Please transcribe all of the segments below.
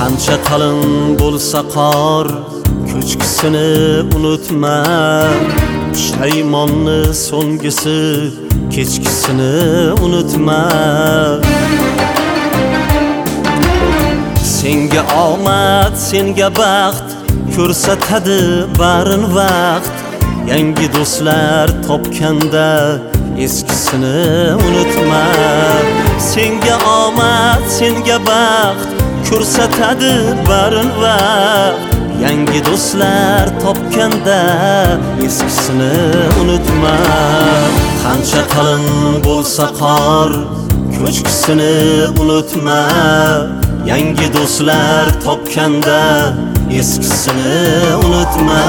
Qancha qalin bo'lsa qor, ko'chkisini unutma. Pushaymonni so'ngisi, kechkisini unutma. Senga omad, senga baxt, ko'rsatadi barin vaqt. Yangi do'stlar topganda eskisini unutma. Senga omad, senga baxt, ko'rsatadi barin vaqt. Yangi do'stlar topganda eskisini unutma. Qancha qalin bo'lsa qor, ko'chkisini unutma. Yangi do'stlar topganda eskisini unutma.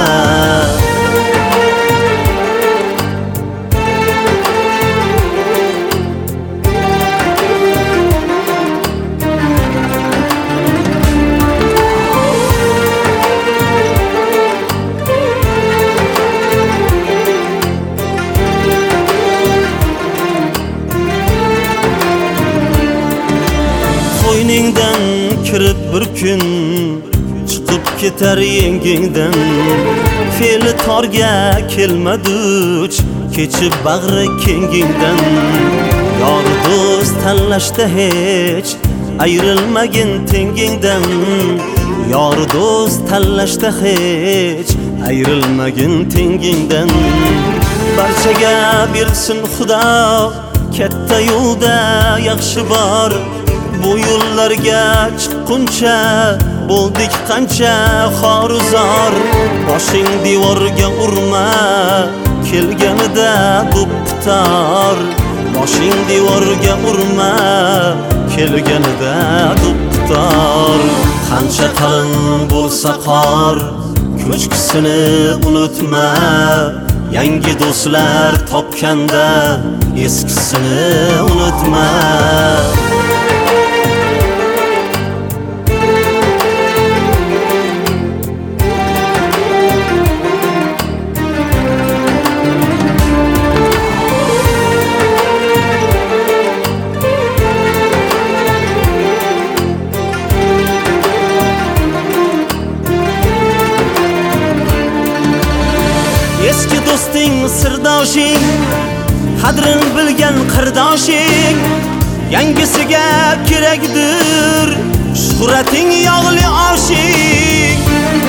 Qo'yningdan kirib bir kun chiqib ketar yengingdan. Fe'li torga kelmaduch kechib bag'ri kengingdan. Yor do'st tanlashda hech ayrilmagin tengingdan. Yor do'st tanlashda hech ayrilmagin tengingdan. Barchaga bersin Xudo, katta yo'lda yaxshi bor. Bu yo'llarga chiqquncha bo'ldik qancha xoruzor. Boshing devorga urma, kelganida do'ppitor. Boshing devorga urma, kelganida do'ppitor. Qancha qalin bo'lsa qor, ko'chkisini unutma. Yangi do'stlar topganda eskisini unutma. Eski do'sting sirdoshing, qadrin bilgan qirdoshing. Yangisiga kerakdir shuhrating yog'li oshing.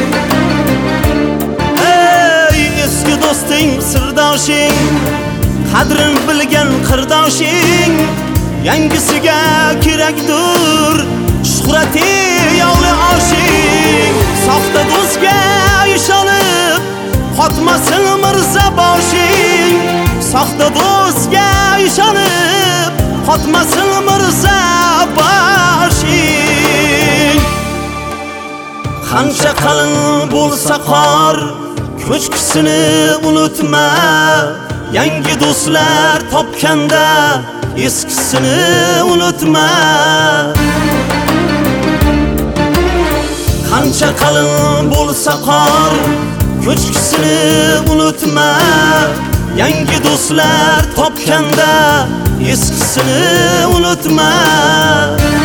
Ey eski do'sting sirdoshing, qadrin bilgan qirdoshing. Yangisiga kerakdir shuhrating yog'li oshing. Soxta do'stga ishonib qotmasin mirza boshing. Soxta do'stga ishonib qotmasin mirza boshing. Qancha qalin bo'lsa qor, ko'chkisini unutma. Yangi do'stlar topganda eskisini unutma. Qancha qalin bo'lsa qor, ko'chkisini unutma. Yangi do'stlar topganda eskisini unutma.